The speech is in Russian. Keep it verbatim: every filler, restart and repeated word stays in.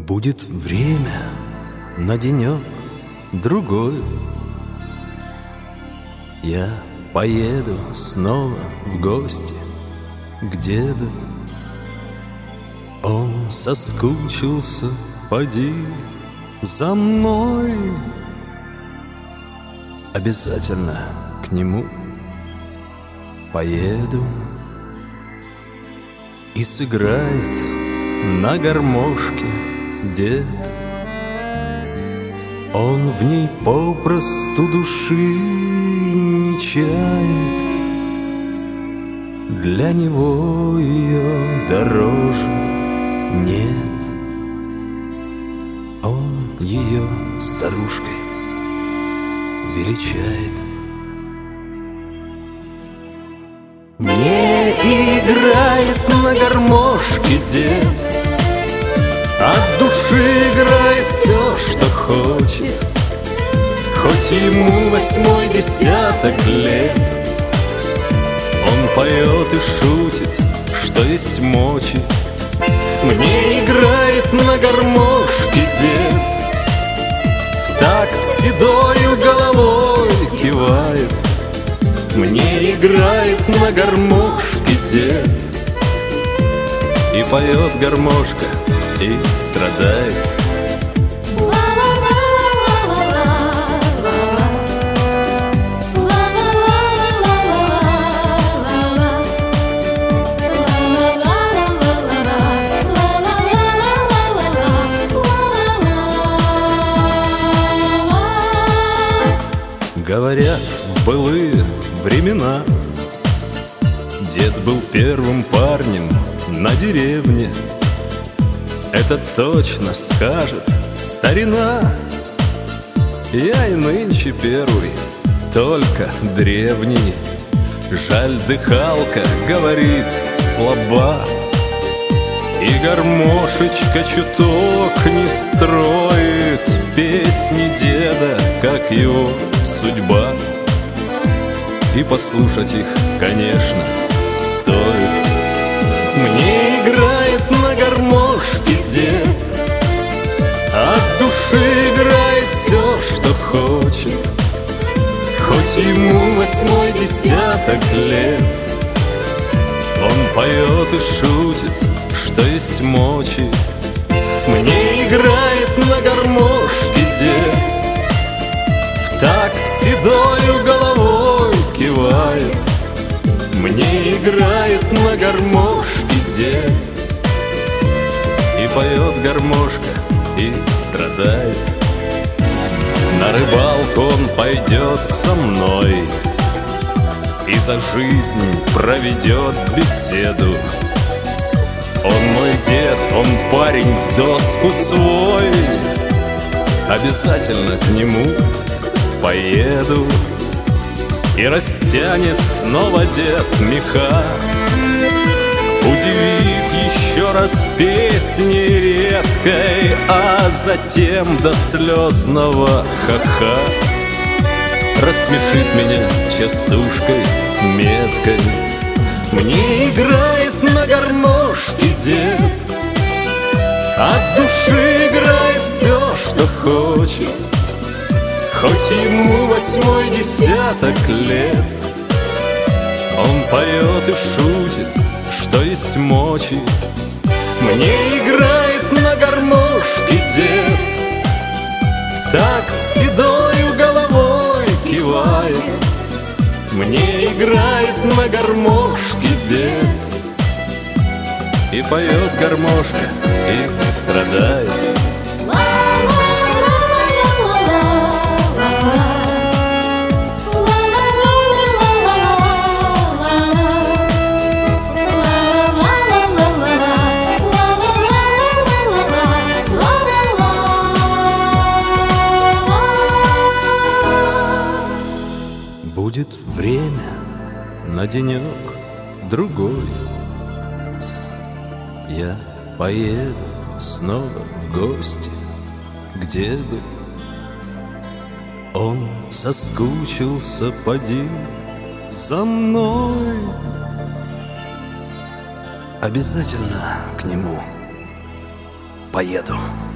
Будет время на денек другой. Я поеду снова в гости к деду. Он соскучился, поди, за мной. Обязательно к нему поеду. И сыграет на гармошке дед. Он в ней попросту души не чает. Для него ее дороже нет. Он ее старушкой величает. Не играет на гармошке дед, от души играет все, что хочет. Хоть ему восьмой десяток лет, он поет и шутит, что есть мочи. Мне играет на гармошке дед, в такт седою головой кивает. Мне играет на гармошке дед, и поет гармошка, и страдает. Говорят, в былые времена дед был первым парнем на деревне. Это точно скажет старина. Я и нынче первый, только древний. Жаль, дыхалка, говорит, слаба, и гармошечка чуток не строит песни деда, как его судьба. И послушать их, конечно, стоит. Мне играет на гармошке дед, от души играет все, что хочет. Хоть ему восьмой десяток лет, он поет и шутит, что есть мочи. Мне играет на гармошке дед, в такт седою головой кивает. Мне играет на гармошке дед, и поет гармошка, и страдает. На рыбалку он пойдет со мной, и за жизнь проведет беседу. Он мой дед, он парень в доску свой. Обязательно к нему поеду, и растянет снова дед меха. Удивит еще раз песней редкой, а затем до слезного ха-ха рассмешит меня частушкой меткой. Мне играет на гармошке дед, от души играет все, что хочет. Хоть ему восьмой десяток лет, он поет и шутит, что есть мочи. Мне играет на гармошке дед, в такт седою головой кивает. Мне играет на гармошке дед, и поет гармошка, и страдает. Будет время на денек другой. Я поеду снова в гости к деду. Он соскучился, поди, за мной. Обязательно к нему поеду.